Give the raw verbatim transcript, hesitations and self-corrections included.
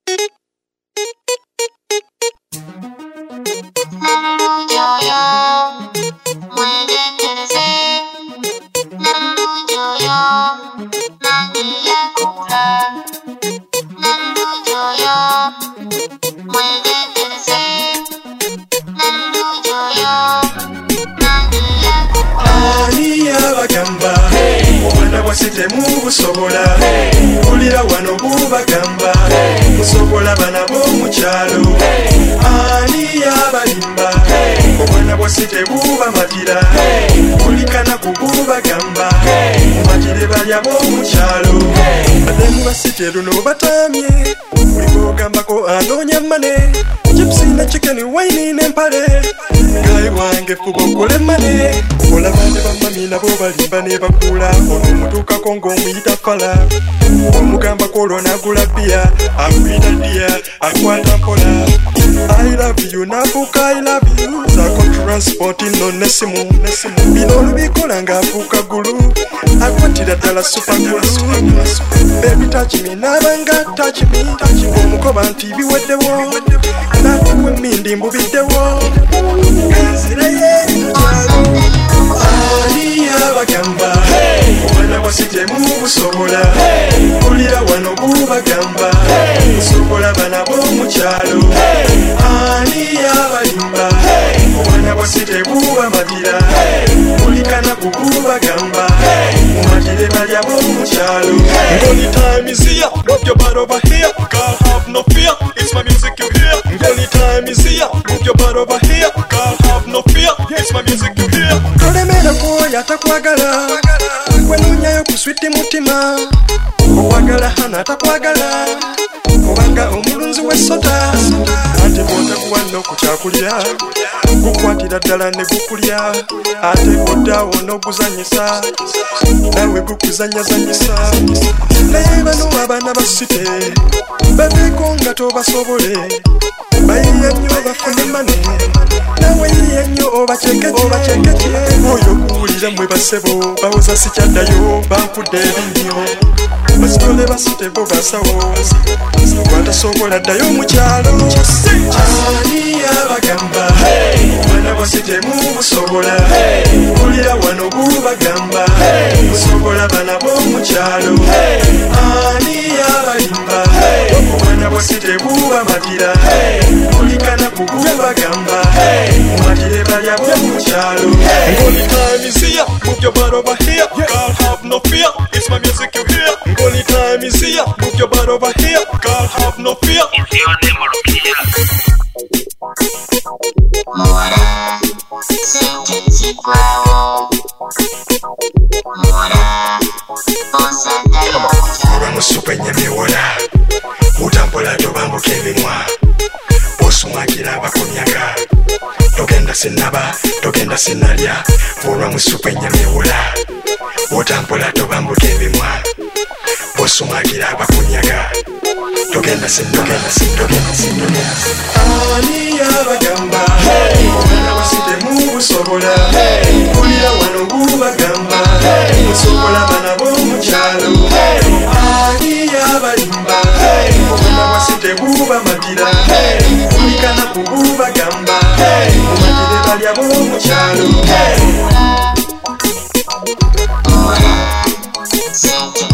Musobola kulira wano bubagamba musobola bana b'omukyalo ani yabalimba obwana bwase tebubamatira kulikana kububagamba mumatire balya b'omukyalo bademu basite luno batamye kulikogambako anoonya mane chipsi na chicken wine n'empale gayi wange fuba okole mane olabande bamami nabo balimba ne bakula ono mutuukako ng'omuyita fala omugambako olwo nagula bia akuyita dia akwata mpola I love you nafuuka I love you zako transport no nesimu bino olubikola ng'afuuka gulu akwatira ddala supagulu baby touch me nabanga touch me omukoba nti biweddewo nakuwe mindi mbubiddewo gaziraye ani yabagamba obwana bwasite mubusobola kulira wano bubagamba musobola bana b'omukyalo ani yabalimba obwana bwasite bubamatira kulikana kububagamba mumatire balya b'omukyalo Ngoli time is here, move your butt over here, girl have no fear, it's my music you hear. Ngoli time is here, move your butt over here, girl have no fear, it's my music you hear. Tolemera kwoya takwagala wenunyayo kuswiti mutima okwagala hana takwagala kubanga omulunzi w'essota ate bw'otakuwanna okukyakulya gukwatira ddala ne gukulya ate koddawo n'oguzanyisa nawe gukuzanyazanyisa naye bano abaana basite babeeko nga tobasobole bayiye nnyo bafune mane nawe yiye nnyo obacekekye oyo kuwulira mmwe basebo bawoza sikyaddayo bankudde ebinnyo basitole basite bo basawo watasobola ddayo mukyalo ani yabagamba obwana bwasite mubusobola kulira wano bubagamba musobola bana b'omukyalo ani yabalimba obwana bwasite bubamatira kulikana kububagamba mumatire balya b'omukyalo Ngoli time is here, move your butt over here, girl have no fear, it's my music you hear. Ngoli time is here, move your butt over here, girl have no fear. It's your name or Mora, sentensi kwao Mora, osanda yoja Mora musupe nyamiwola Utampola tobambuke ebimwa Bosumwagira bakunyaga Togenda sinaba, togenda sinalya Olwa musupe nyamiwola Utampola tobambuke ebimwa Bosumwagira bakunyaga Togenda sinogenda sinogenda sinogenda ani yabagamba obwana bwasite mubusobola kulira wano bubagamba musobola bana b'omukyalo ani yabalimba obwana bwasite bubamatira kulikana kububagamba mumatire balya b'omukyalo